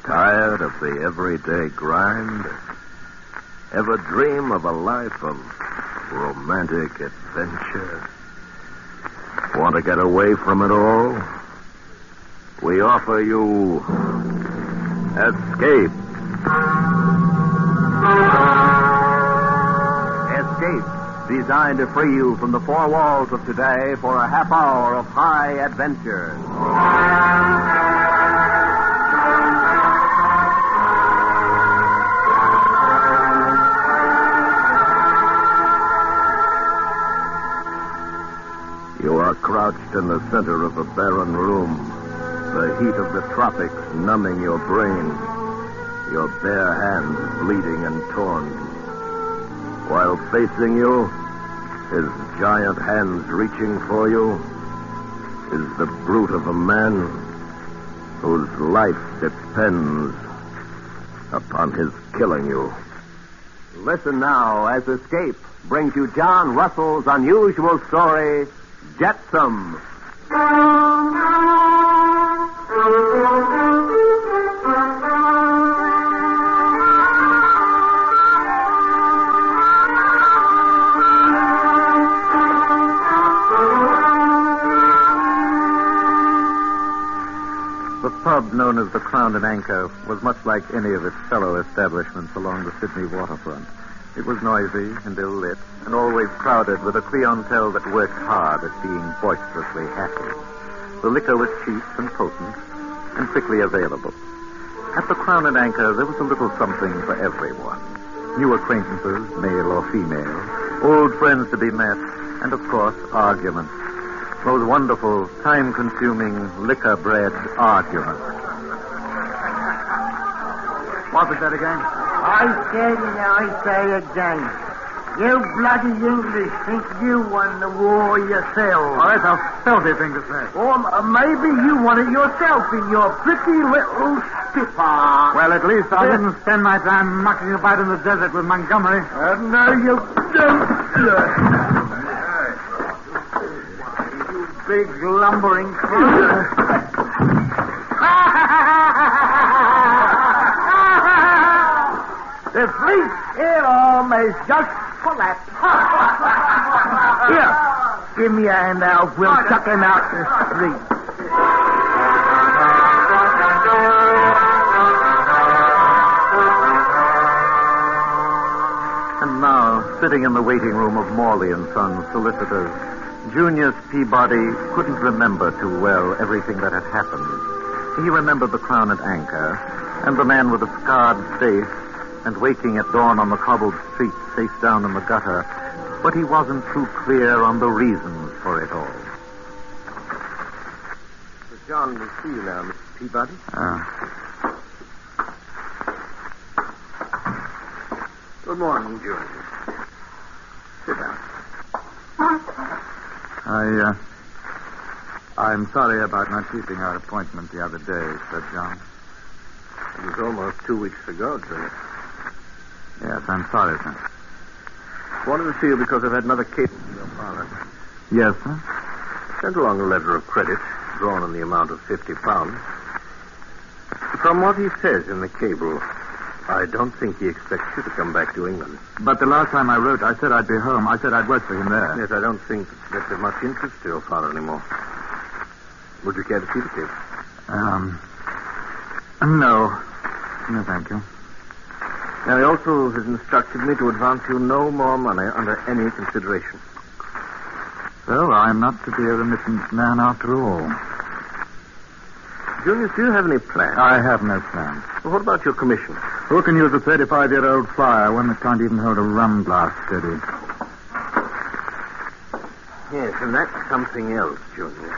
Tired of the everyday grind? Ever dream of a life of romantic adventure? Want to get away from it all? We offer you Escape. Escape, designed to free you from the four walls of today for a half hour of high adventure. You are crouched in the center of a barren room, the heat of the tropics numbing your brain, your bare hands bleeding and torn. While facing you, his giant hands reaching for you, is the brute of a man whose life depends upon his killing you. Listen now as Escape brings you John Russell's unusual story, Jetsam. The pub known as the Crown and Anchor was much like any of its fellow establishments along the Sydney waterfront. It was noisy and ill-lit, and always crowded with a clientele that worked hard at being boisterously happy. The liquor was cheap and potent, and quickly available. At the Crown and Anchor, there was a little something for everyone. New acquaintances, male or female, old friends to be met, and, of course, arguments. Those wonderful, time-consuming, liquor-bred arguments. What was that again? I said and I say again. You bloody English think you won the war yourselves. Oh, that's a filthy thing to say. Or maybe you won it yourself in your pretty little spitfire. Well, at least I didn't spend my time mucking about in the desert with Montgomery. No, you don't. You big lumbering The fleet here almost just collapsed. Here, give me a hand, Alf. We'll chuck him out the street. And now, sitting in the waiting room of Morley and Sons solicitors, Junius Peabody couldn't remember too well everything that had happened. He remembered the Crown and Anchor, and the man with the scarred face, and waking at dawn on the cobbled street face down in the gutter, but he wasn't too clear on the reasons for it all. John will see you now, Mr. Peabody. Good morning, Junior. Sit down. I'm sorry about not keeping our appointment the other day, Sir John. It was almost 2 weeks ago, Junior. Yes, I'm sorry, sir. Wanted to see you because I've had another case from your father. Yes, sir? Sent along a letter of credit, drawn in the amount of £50. From what he says in the cable, I don't think he expects you to come back to England. But the last time I wrote, I said I'd be home. I said I'd work for him there. Yes, I don't think that's of much interest to your father anymore. Would you care to see the case? No. No, thank you. Now, he also has instructed me to advance you no more money under any consideration. So I'm not to be a remittance man after all. Junius, do you have any plans? I have no plans. Well, what about your commission? Who can use a 35-year-old flyer, one that can't even hold a rum glass steady? Yes, and that's something else, Junior.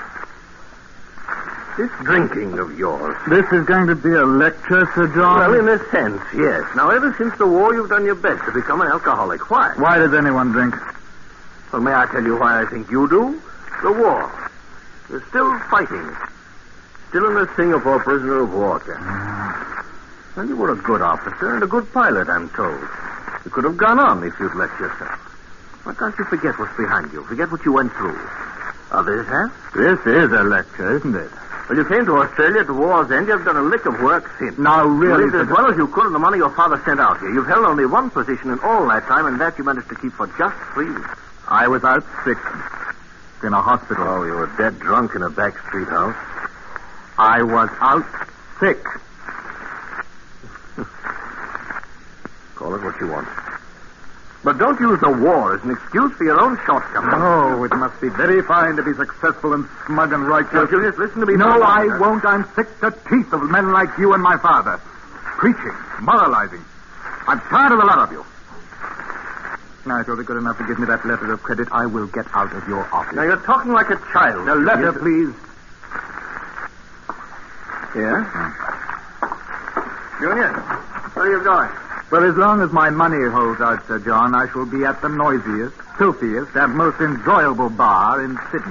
This drinking of yours. This is going to be a lecture, Sir John? Well, in a sense, yes. Now, ever since the war, you've done your best to become an alcoholic. Why? Why does anyone drink? Well, may I tell you why I think you do? The war. You're still fighting. Still in the Singapore prisoner of war camp. Well, you were a good officer and a good pilot, I'm told. You could have gone on if you'd let yourself. Why can't you forget what's behind you? Forget what you went through. Others have? This is a lecture, isn't it? Well, you came to Australia at the war's end. You've done a lick of work since. Now, really... You lived as well as you could on the money your father sent out here. You've held only one position in all that time, and that you managed to keep for just 3 weeks. I was out sick. In a hospital. Oh, you were dead drunk in a back street house? I was out sick. Call it what you want. But don't use the war as an excuse for your own shortcomings. Oh, it must be very fine to be successful and smug and righteous. Now, Julius, listen to me. No, I won't. I'm sick to teeth of men like you and my father. Preaching, moralizing. I'm tired of the lot of you. Now, if you'll be good enough to give me that letter of credit, I will get out of your office. Now, you're talking like a child. The letter, please. Yeah? Junior, where are you going? Well, as long as my money holds out, Sir John, I shall be at the noisiest, filthiest, and most enjoyable bar in Sydney.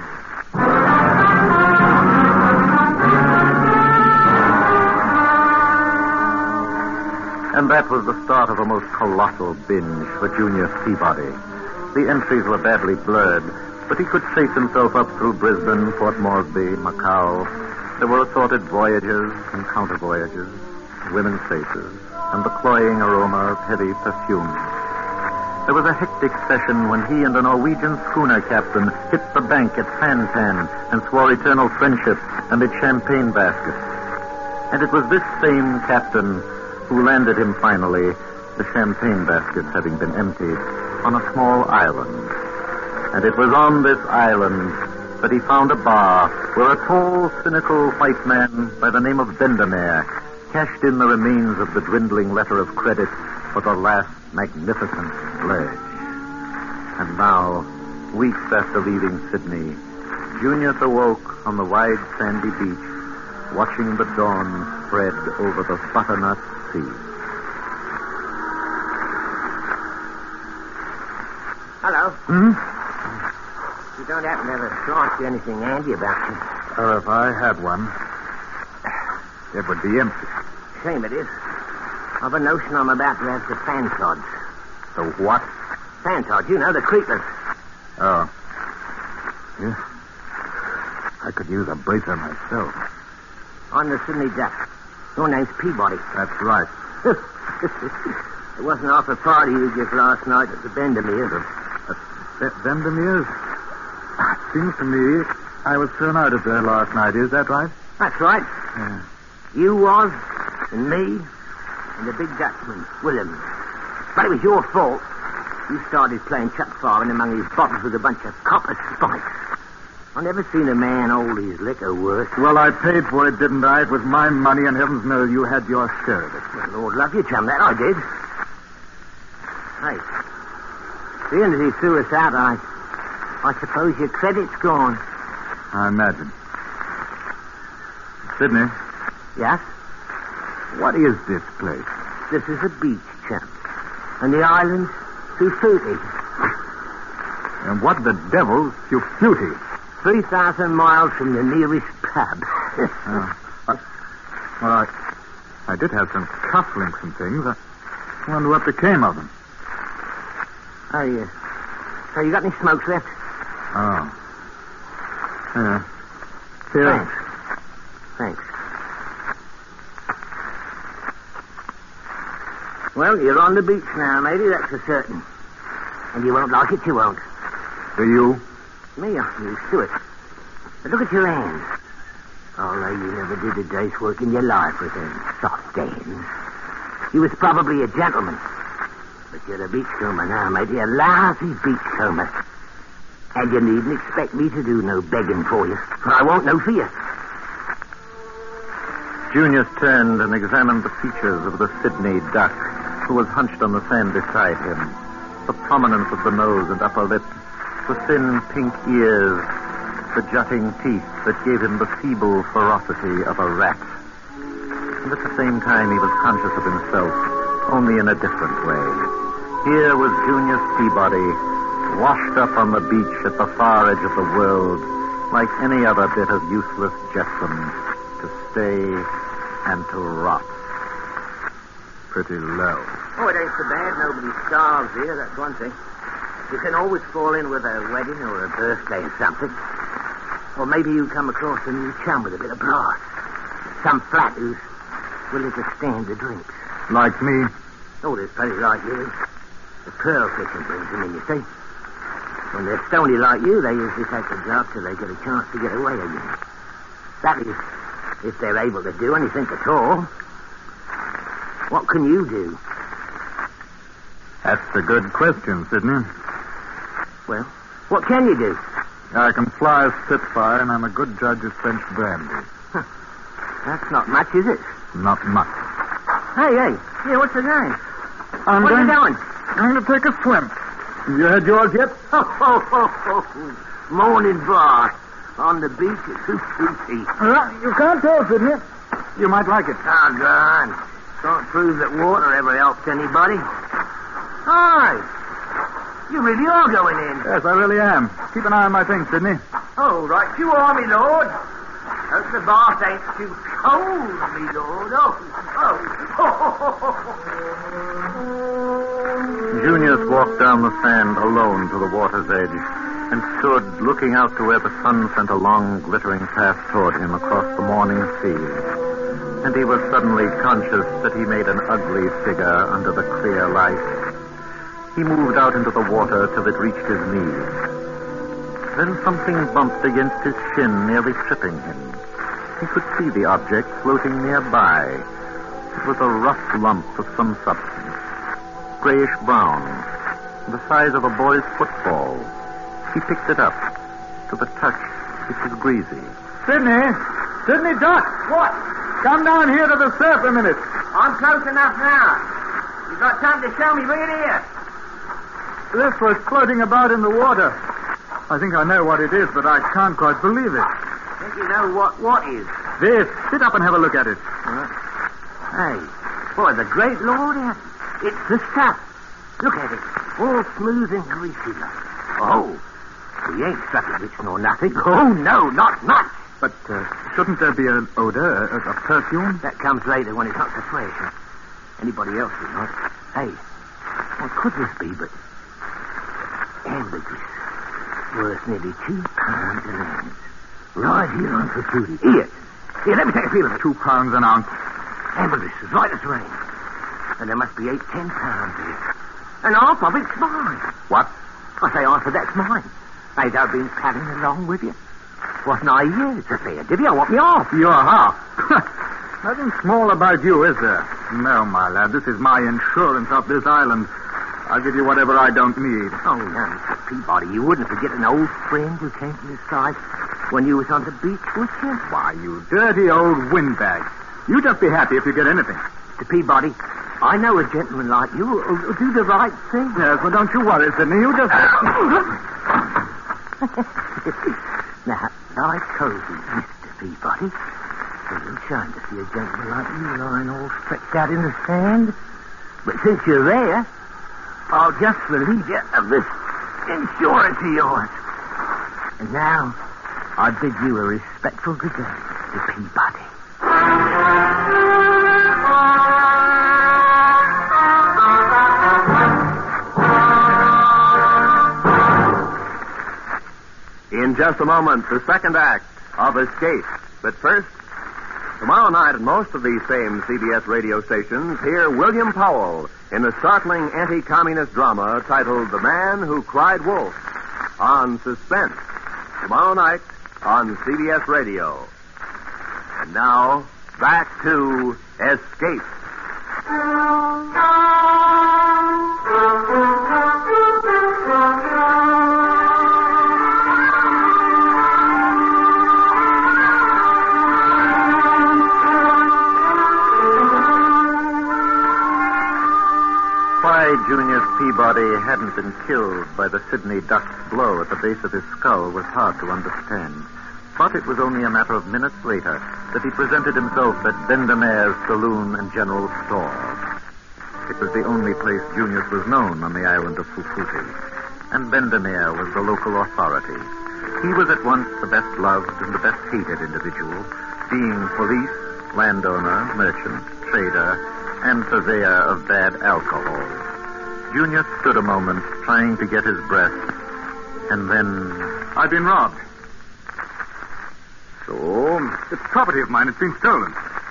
And that was the start of a most colossal binge for Junius Peabody. The entries were badly blurred, but he could trace himself up through Brisbane, Port Moresby, Macau. There were assorted voyages and counter-voyages, women's faces, and the cloying aroma of heavy perfume. There was a hectic session when he and a Norwegian schooner captain hit the bank at Santan and swore eternal friendship amid champagne baskets. And it was this same captain who landed him finally, the champagne baskets having been emptied, on a small island. And it was on this island that he found a bar where a tall, cynical white man by the name of Bendemeer cashed in the remains of the dwindling letter of credit for the last magnificent pledge. And now, weeks after leaving Sydney, Junius awoke on the wide sandy beach, watching the dawn spread over the butternut sea. Hello. You don't happen to have a slice or anything handy about you? Oh, if I had one, it would be empty. Shame it is. I've a notion I'm about to have the fantods. The what? Fantods, you know, the creepers. Oh. Yeah. I could use a bracer myself. On the Sydney Duck. Your name's Peabody. That's right. It wasn't off a party you gave last night at the Bendemeers. Bendemeers? It seems to me I was thrown out of there last night. Is that right? That's right. Yeah. You was, and me, and the big Dutchman, Willem. But it was your fault. You started playing chuck farming among these bottles with a bunch of copper spikes. I never seen a man hold his liquor worse. Well, I paid for it, didn't I? It was my money, and heavens knows you had your share of it. Well, Lord love you, chum, that I did. Hey, seeing as he threw us out, I suppose your credit's gone. I imagine. Sydney? Yes? What is this place? This is a beach, chum. And the island's Sufuti. And what the devil's Sufuti? 3,000 miles from the nearest pub. Well, I did have some cufflinks and things. I wonder what became of them. Oh, yeah. So you got any smokes left? Oh. Yeah. Here. Thanks. Well, you're on the beach now, matey, that's for certain. And you won't like it, you won't. Do you? Me, I'm used to it. But look at your hands. Although you never did a day's work in your life with them soft hands. You was probably a gentleman. But you're a beachcomber now, matey, a lousy beachcomber. And you needn't expect me to do no begging for you, for I won't know for you. Junius turned and examined the features of the Sydney Duck, who was hunched on the sand beside him. The prominence of the nose and upper lip, the thin pink ears, the jutting teeth that gave him the feeble ferocity of a rat. And at the same time, he was conscious of himself, only in a different way. Here was Junius Peabody, washed up on the beach at the far edge of the world, like any other bit of useless jetsam, to stay and to rot. Pretty low. Oh, it ain't so bad. Nobody starves here, that's one thing. You can always fall in with a wedding or a birthday or something. Or maybe you come across a new chum with a bit of brass. Some flat who's willing to stand the drinks. Like me? Oh, there's plenty like you. The pearl fishing brings them in, you see. When they're stony like you, they usually take the job till they get a chance to get away again. That is, if they're able to do anything at all. What can you do? That's a good question, Sidney. Well, what can you do? I can fly a Spitfire, and I'm a good judge of French brandy. That's not much, is it? Not much. Hey, yeah, what's the name? I'm What are you doing? I'm going to take a swim. You had yours yet? Morning, boss. On the beach at Sufi. You can't tell, Sidney. You might like it. Doggone. Can't prove that water ever helps anybody. Hi. You really are going in. Yes, I really am. Keep an eye on my things, Sidney. Oh, right you are, me lord. Hope the bath ain't too cold, me lord. Junius walked down the sand alone to the water's edge and stood looking out to where the sun sent a long, glittering path toward him across the morning sea. And he was suddenly conscious that he made an ugly figure under the clear light. He moved out into the water till it reached his knees. Then something bumped against his shin, nearly tripping him. He could see the object floating nearby. It was a rough lump of some substance, grayish-brown, the size of a boy's football. He picked it up. To the touch, it was greasy. Sidney, Doc! What? Come down here to the surf a minute. I'm close enough now. You got something to show me? Bring it here. This was floating about in the water. I think I know what it is, but I can't quite believe it. Think you know what is? This. Sit up and have a look at it. Hey, boy, the great Lord, it's the stuff. Look at it. All smooth and greasy like. Oh, we ain't struck it rich nor nothing. Oh, no, not much. But shouldn't there be an odor, a perfume? That comes later when it's not so fresh. Anybody else would not. Hey, what could this be but ambergris? Worth nearly 2 pounds an ounce. Right here on the duty. Here, let me take a feel of it. 2 pounds an ounce. Ambergris, as light as rain. And there must be 8-10 pounds here. And half of it's mine. What? I say half of that's mine. Ain't I been padding along with you? Wasn't I here? It's a fair divvy. I want me off. Your half. Nothing small about you, is there? No, my lad. This is my insurance off this island. I'll give you whatever I don't need. Oh, no, Mr. Peabody, you wouldn't forget an old friend who came to your side when you was on the beach, would you? Why, you dirty old windbag. You just be happy if you get anything. Mr. Peabody, I know a gentleman like you who'll do the right thing. Yes, well, don't you worry, Sidney. You just... Now, lie cozy, Mr. Peabody. It's a shame to see a gentleman like you lying all stretched out in the sand. But since you're there, I'll just relieve you of this insurance of yours. And now, I bid you a respectful good day, Mr. Peabody. In just a moment, the second act of Escape. But first, tomorrow night at most of these same CBS radio stations, hear William Powell in a startling anti-communist drama titled The Man Who Cried Wolf on Suspense. Tomorrow night on CBS Radio. And now, back to Escape. Why Junius Peabody hadn't been killed by the Sydney Duck's blow at the base of his skull was hard to understand. But it was only a matter of minutes later that he presented himself at Bendemere's Saloon and General Store. It was the only place Junius was known on the island of Fufuti, and Bendemere was the local authority. He was at once the best loved and the best hated individual, being police, landowner, merchant, trader, and purveyor of bad alcohol. Junius stood a moment trying to get his breath, and then... I've been robbed. No, it's property of mine. It's been stolen.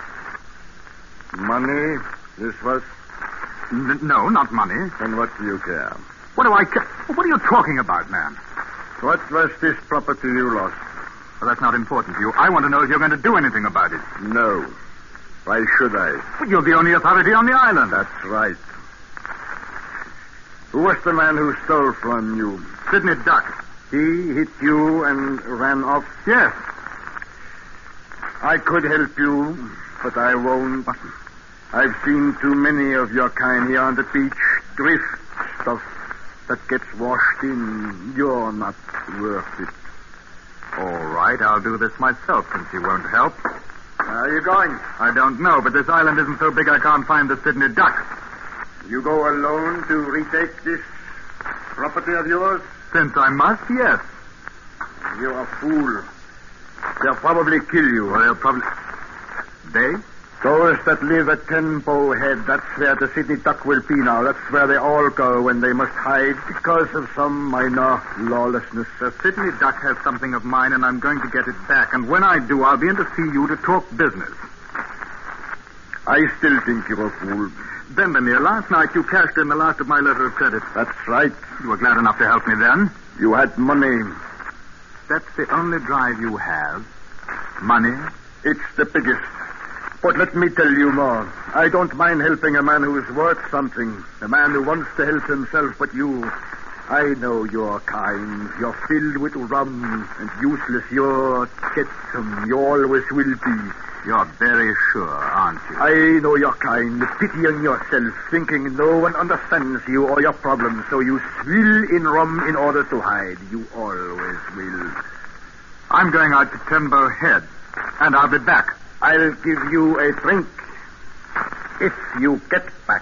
Money, this was? No, not money. Then what do you care? What do I care? What are you talking about, man? What was this property you lost? Well, that's not important to you. I want to know if you're going to do anything about it. No. Why should I? But you're the only authority on the island. That's right. Who was the man who stole from you? Sidney Duck. He hit you and ran off? Yes. I could help you, but I won't. I've seen too many of your kind here on the beach. Drift stuff that gets washed in. You're not worth it. All right, I'll do this myself since you won't help. Where are you going? I don't know, but this island isn't so big I can't find the Sidney Duck. You go alone to retake this property of yours? Since I must, yes. You're a fool. They'll probably kill you. Well, they'll probably... They? Those that live at Ten Bow Head, that's where the Sidney Duck will be now. That's where they all go when they must hide because of some minor lawlessness. The Sidney Duck has something of mine, and I'm going to get it back. And when I do, I'll be in to see you to talk business. I still think you're a fool. Bendemeer, last night you cashed in the last of my letter of credit. That's right. You were glad enough to help me then. You had money. That's the only drive you have? Money? It's the biggest. But let me tell you more. I don't mind helping a man who is worth something. A man who wants to help himself, but you... I know you're kind. You're filled with rum and useless. You're Chetam. You always will be. You're very sure, aren't you? I know you're kind, pitying yourself, thinking no one understands you or your problems, so you swill in rum in order to hide. You always will. I'm going out to Ten Bow Head, and I'll be back. I'll give you a drink if you get back.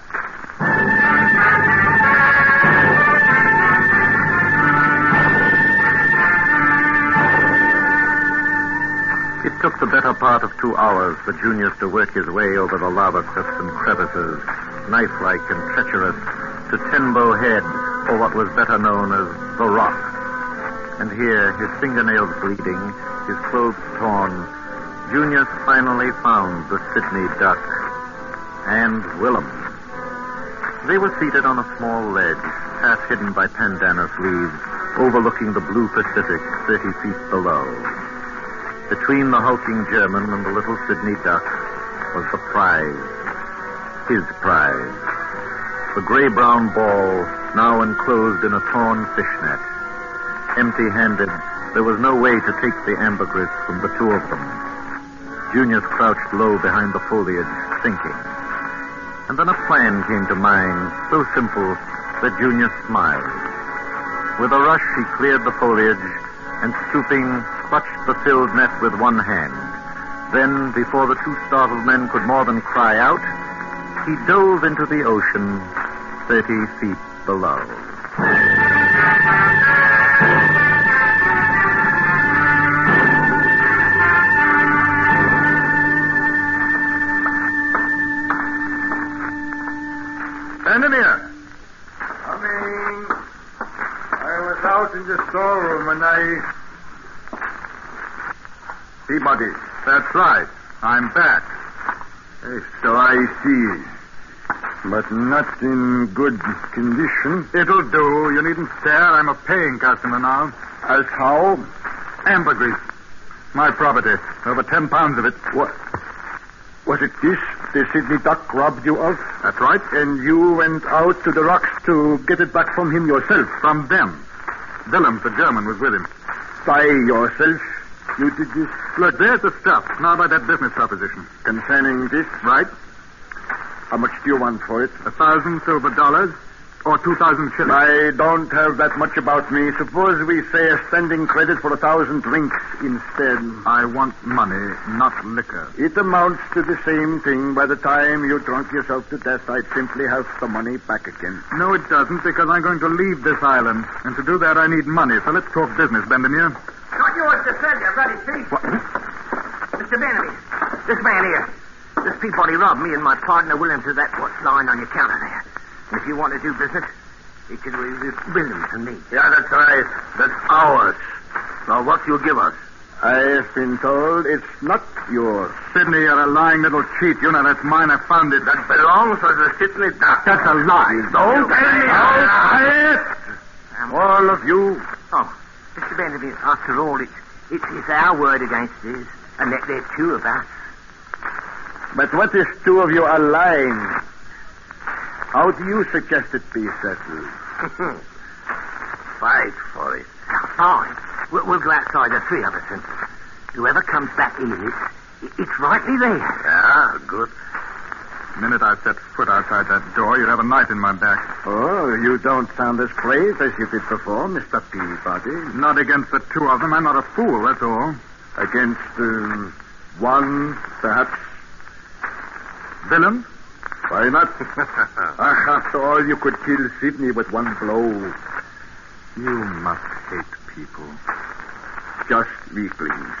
It took the better part of 2 hours for Junius to work his way over the lava cliffs and crevices, knife-like and treacherous, to Ten Bow Head, or what was better known as the Rock. And here, his fingernails bleeding, his clothes torn, Junius finally found the Sidney Duck and Willem. They were seated on a small ledge, half hidden by pandanus leaves, overlooking the blue Pacific 30 feet below. Between the hulking German and the little Sidney Duck was the prize. His prize. The gray-brown ball, now enclosed in a torn fishnet. Empty-handed, there was no way to take the ambergris from the two of them. Junius crouched low behind the foliage, thinking. And then a plan came to mind, so simple that Junius smiled. With a rush, he cleared the foliage and, stooping, clutched the filled net with one hand. Then, before the two startled men could more than cry out, he dove into the ocean 30 feet below. Bendemeer! Coming. I was out in the storeroom and Peabody. That's right. I'm back. So I see. But not in good condition. It'll do. You needn't stare. I'm a paying customer now. As how? Ambergris. My property. Over 10 pounds of it. What? Was it this the Sidney Duck robbed you of? That's right. And you went out to the rocks to get it back from him yourself? From them. Willems, the German, was with him. By yourself? You did this? Look, there's the stuff. Now about that business proposition. Concerning this? Right. How much do you want for it? 1,000 silver dollars or 2,000 shillings. I don't have that much about me. Suppose we say a standing credit for 1,000 drinks instead. I want money, not liquor. It amounts to the same thing. By the time you drunk yourself to death, I'd simply have the money back again. No, it doesn't, because I'm going to leave this island. And to do that, I need money. So let's talk business, Bendemeer. Not yours to sell, you bloody thief. What? Mr. Bendemeer, this man here. This Peabody robbed me and my partner William to that what's lying on your counter there. And if you want to do business, it can be with Williams and me. Yeah, that's right. That's ours. Now, what you give us? I've been told it's not yours. Sidney, you're a lying little cheat. You know that's mine. I found it. That belongs to the Sydney doctor. That's a lie. Don't tell me quiet! All of you. Oh, Mr. Benjamin, after all, it's our word against his, and there are two of us. But what if two of you are lying? How do you suggest it be settled? Fight for it. Fine. We'll go outside, the three of us, and whoever comes back in it's rightly there. Yeah, good. The minute I set foot outside that door, you'd have a knife in my back. Oh, you don't sound as brave as you did before, Mr. Peabody. Not against the two of them. I'm not a fool, that's all. Against one, perhaps. Villain? Why not? After all, you could kill Sidney with one blow. You must hate people. Just weaklings.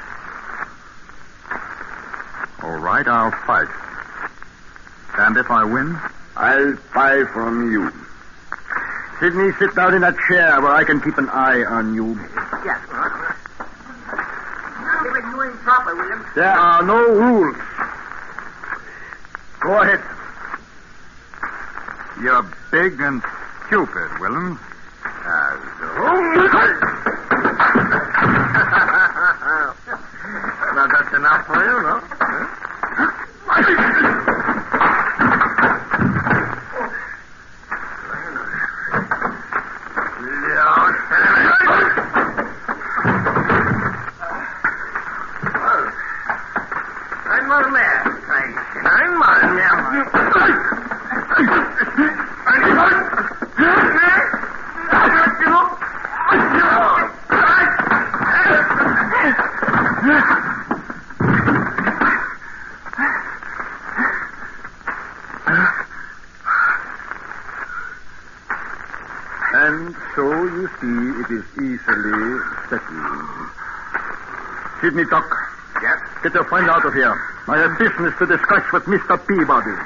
All right, I'll fight. And if I win? I'll buy from you. Sidney, sit down in that chair where I can keep an eye on you. Yes, right. Now, give it you in proper, William. There are no rules. Go ahead. You're big and stupid, Willem. Now, that's enough for you, no? And so, you see, it is easily settled. Sidney Tuck. Yes? Get your friend out of here. I have business to discuss with Mr. Peabody.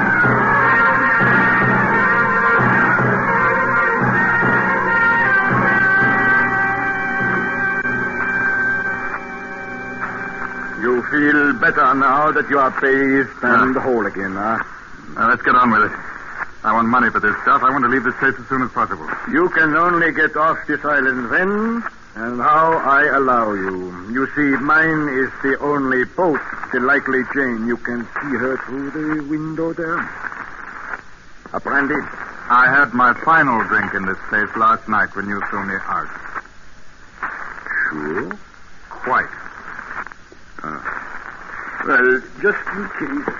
You feel better now that you are bathed and whole again, huh? Now, let's get on with it. I want money for this stuff. I want to leave this place as soon as possible. You can only get off this island then, and how I allow you. You see, mine is the only boat, the Likely Jane. You can see her through the window there. A brandy? I had my final drink in this place last night when you threw me out. Sure? Quite. Well, just in case.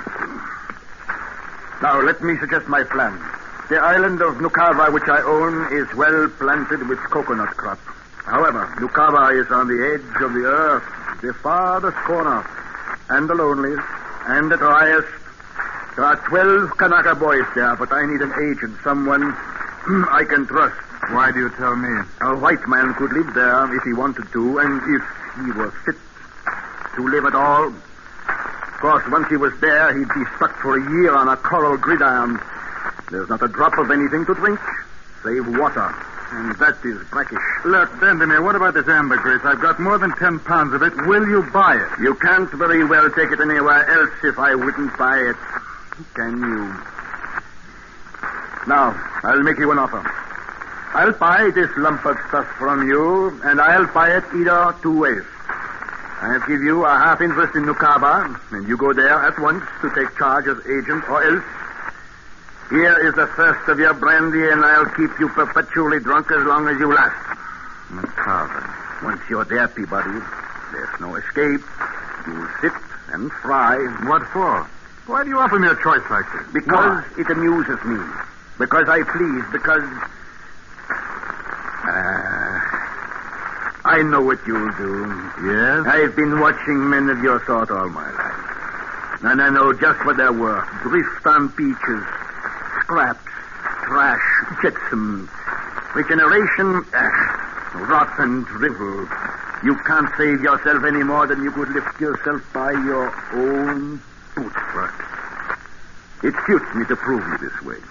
Now, let me suggest my plan. The island of Nukava, which I own, is well planted with coconut crop. However, Nukava is on the edge of the earth, the farthest corner, and the loneliest, and the driest. There are 12 Kanaka boys there, but I need an agent, someone I can trust. Why do you tell me? A white man could live there if he wanted to, and if he were fit to live at all. Of course, once he was there, he'd be stuck for a year on a coral gridiron. There's not a drop of anything to drink, save water. And that is brackish. Look, Benjamin, what about this ambergris? I've got more than 10 pounds of it. Will you buy it? You can't very well take it anywhere else if I wouldn't buy it. Can you? Now, I'll make you an offer. I'll buy this lump of stuff from you, and I'll buy it either two ways. I'll give you a half interest in Nukava, and you go there at once to take charge as agent, or else here is the first of your brandy, and I'll keep you perpetually drunk as long as you last. Nukava. Once you're there, Peabody, there's no escape. You'll sit and fry. What for? Why do you offer me a choice like this? Because it amuses me. Because I please. Because I know what you'll do. Yes? I've been watching men of your sort all my life. And I know just what they're worth. Drift on beaches, scraps, trash, jetsam, regeneration, rot and drivel. You can't save yourself any more than you could lift yourself by your own bootstraps. It suits me to prove you this way.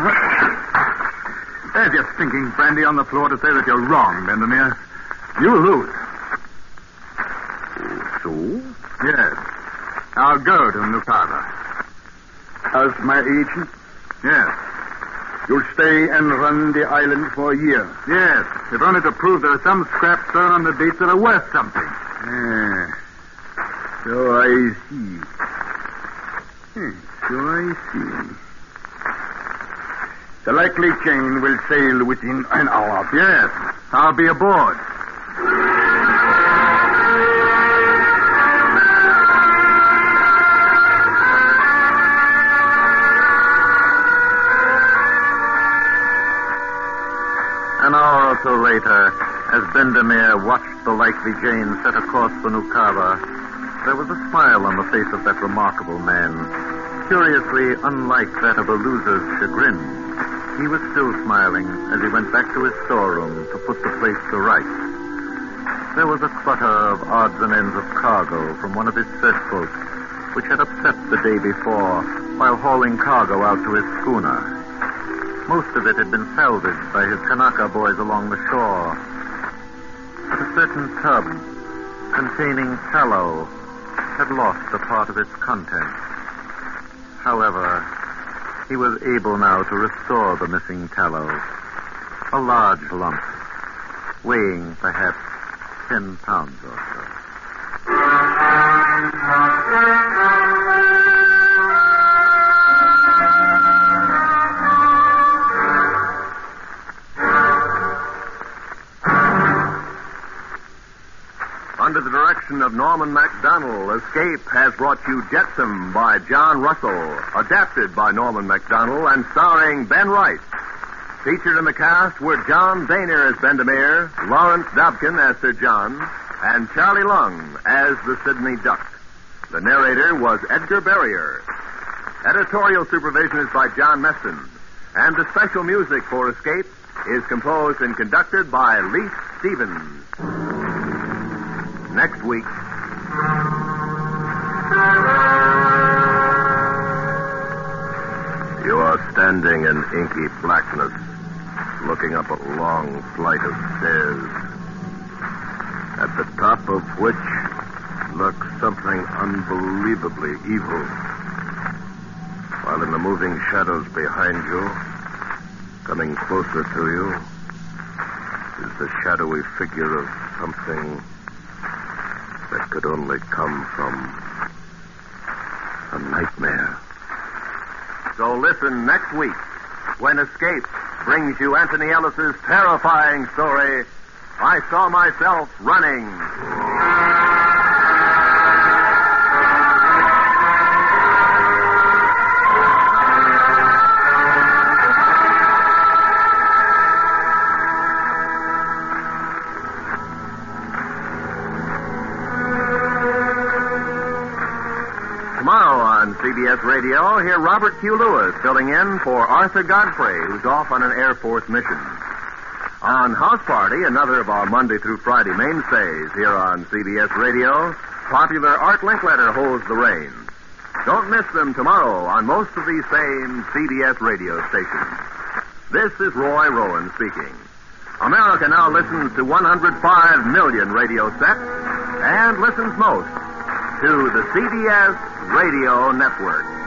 There's your stinking brandy on the floor to say that you're wrong, Benjamin. You lose. I'll go to Nukaba. As my agent? Yes. You'll stay and run the island for a year? Yes, if only to prove there are some scraps thrown on the beach that are worth something. So I see. The Likely Jane will sail within an hour. Yes, I'll be aboard. An hour or so later, as Bendemeer watched the Likely Jane set a course for Nukaba, there was a smile on the face of that remarkable man, curiously unlike that of a loser's chagrin. He was still smiling as he went back to his storeroom to put the place to rights. There was a clutter of odds and ends of cargo from one of his search boats, which had upset the day before while hauling cargo out to his schooner. Most of it had been salvaged by his Kanaka boys along the shore. But a certain tub containing tallow had lost a part of its contents. However, he was able now to restore the missing tallow. A large lump, weighing perhaps 10 pounds or so. Under the direction of Norman MacDonald, Escape has brought you Jetsam by John Russell, adapted by Norman MacDonald and starring Ben Wright. Featured in the cast were John Boehner as Bendemeer, Lawrence Dobkin as Sir John, and Charlie Lung as the Sydney Duck. The narrator was Edgar Barrier. Editorial supervision is by John Meston, and the special music for Escape is composed and conducted by Leith Stevens. Next week. You are standing in inky blackness, looking up a long flight of stairs, at the top of which lurks something unbelievably evil, while in the moving shadows behind you, coming closer to you, is the shadowy figure of something that could only come from a nightmare. So listen next week when Escape brings you Anthony Ellis's terrifying story, I Saw Myself Running. CBS Radio, hear Robert Q. Lewis filling in for Arthur Godfrey, who's off on an Air Force mission. On House Party, another of our Monday through Friday mainstays here on CBS Radio, popular Art Linkletter holds the reins. Don't miss them tomorrow on most of these same CBS radio stations. This is Roy Rowan speaking. America now listens to 105 million radio sets and listens most to the CBS Radio Network.